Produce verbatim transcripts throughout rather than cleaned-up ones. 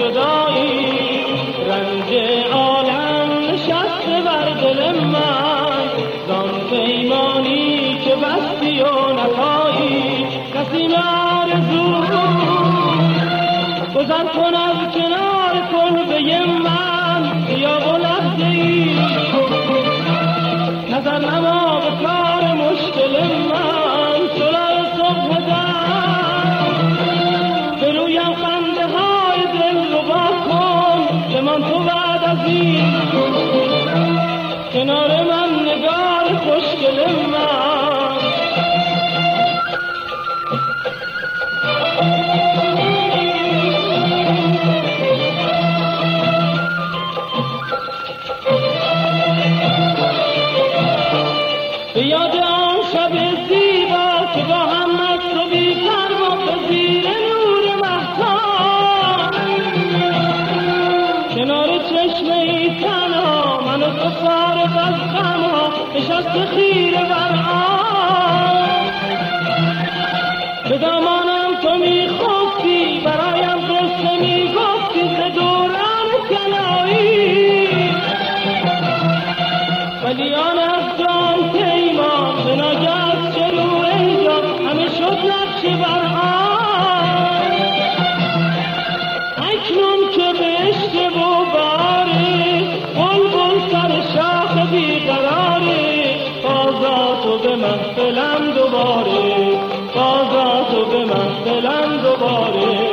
جدایی، رنج عالم نشسته بر دل من، زان پیمانی که بستی و نپایی. نسیم آرزو گذر کن از کنار کلبه من، بیا و لحظه ای نظر نما به کار مشکل من. صلح صبح دم به رویم خنده های دل رو با کن، بمان تو بعد از این کنار من نگار خوشگل من. به یاد آن شب زیبا که با هم مست و بی پروا به زیر نور مهتاب، کنار چشمه تنها من و تو فارغ از غمها نشسته خیره بر آب. به دامانم تو میخفتی، برایم قصه میگفتی ز دوران طلایی، ولی آن افغان پیمان به ناگهت چرو اینجا همه شد نقش بر آن. اکنون که بهشت و باره بلبل سر شاخ بیقراره، بازا تو به محفلم دوباره، بازا تو به محفلم دوباره.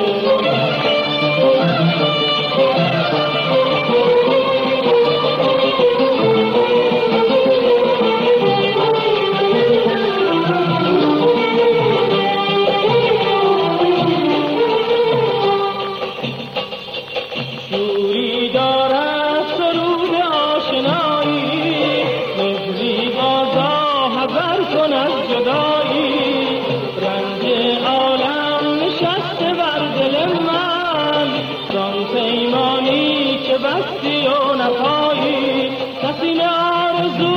شوری دارد سرود آشنایی، مهری بازا حذر کن از جدایی. رنج عالم نشسته بر دل من، زان پیمانی که بستی و نپایی. نسیم آرزو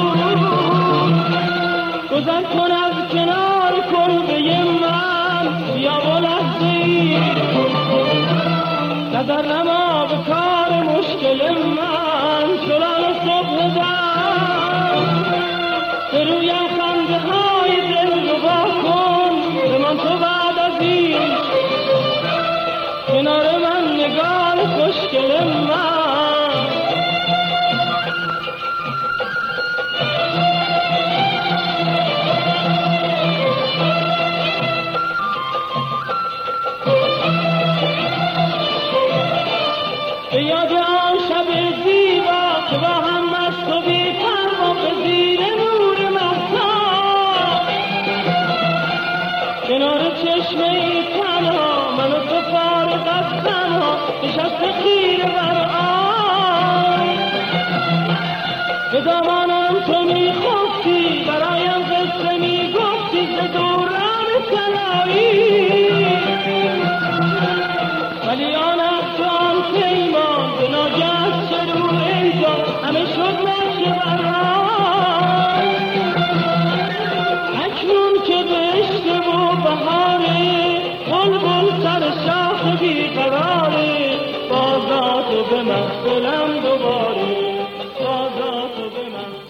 گذر کن از کنار کلبه من، بیا و لحظه ای نظر نما به کار مشکل من. صلح صبح دم به رویم خنده های دل رو با کن، بمان تو بعد از این کنار من نگار خوشگل من. به یاد آن شب زیبا که با هم مست و بی پروا به زیر نور مهتاب، کنار چشمه تنها من و تو فارغ از غمها نشسته خیره بر آب. به دامانم تو میخفتی، برایم قصه میگفتی ز دوران طلایی، ولی آن افغان پیمان به ناگهت چرو اینجا همه شد نقش بر آن. اکنون که بهشت و بهاره بلبل سر شاخ بیقراره، بازا تو به محفلم دوباره، بازا تو به محفلم